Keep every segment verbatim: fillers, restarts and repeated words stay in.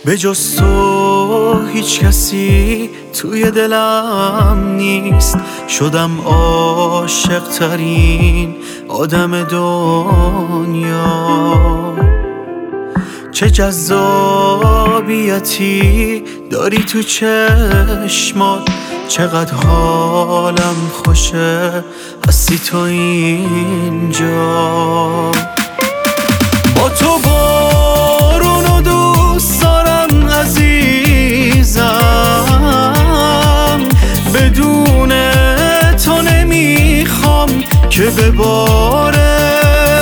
به جز تو هیچ کسی توی دلم نیست. شدم عاشق ترین آدم دنیا. چه جذابیتی داری تو چشمات، چقدر حالم خوشه هستی تو اینجا. با تو بارونو دوست دارم عزیزم، بدون تو نمیخوام که بباره.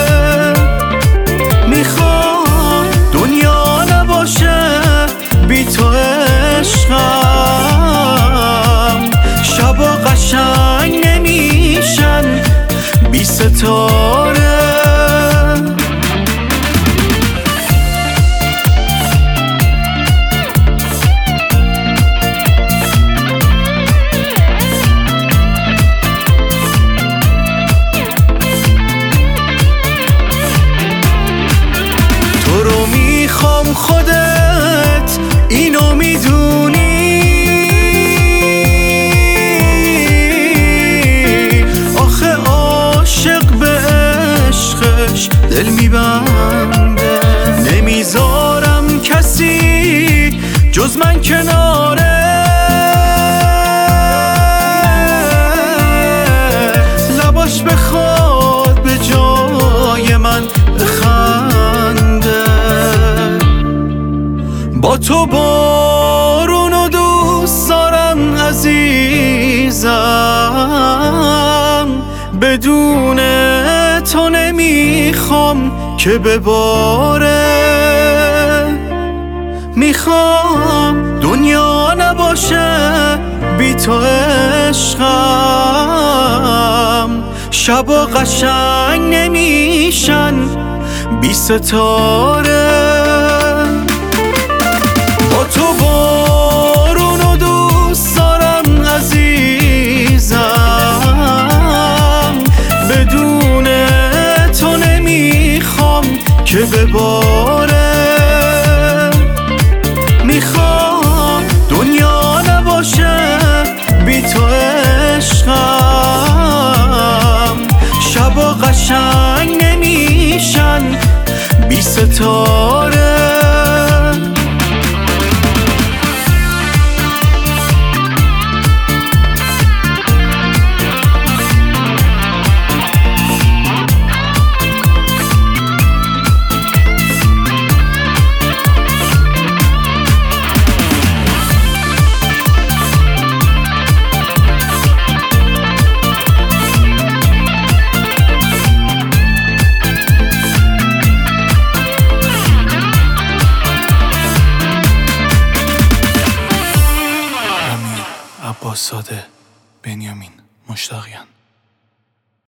میخوام دنیا نباشه بی تو عشقم، شبا قشنگ نمیشن بی ستاره. خودت اینو میدونی، آخه عاشق به عشقش دل میبنده. نمیذارم کسی جز من کناره، لباش بخواد به جای من بخنده. با تو بارونو دوست دارم عزیزم، بدون تو نمیخوام که بباره. میخوام دنیا نباشه بی تو عشقم، شبا قشنگ نمیشن بی ستاره. با تو بارونو دوست دارم عزیزم، بدون تو نمیخوام که بباره. میخوام دنیا نباشه بی تو عشقم، شبا قشنگ نمیشن بی ستاره. عباس زاده، بنیامین مشتاقیان.